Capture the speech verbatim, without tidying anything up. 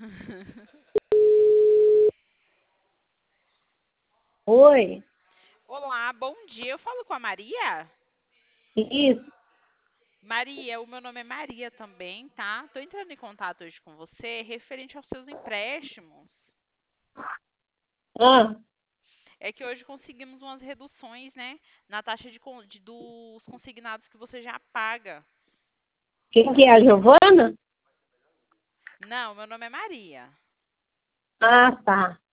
Oi, Olá, bom dia. Eu falo com a Maria? isso. Maria, o meu nome é Maria também, tá? Tô entrando em contato hoje com você referente aos seus empréstimos. Ah, É que hoje conseguimos umas reduções, né, na taxa de, con- de- dos consignados que você já paga. quem que é a Giovana? Não, meu nome é Maria. Ah, tá.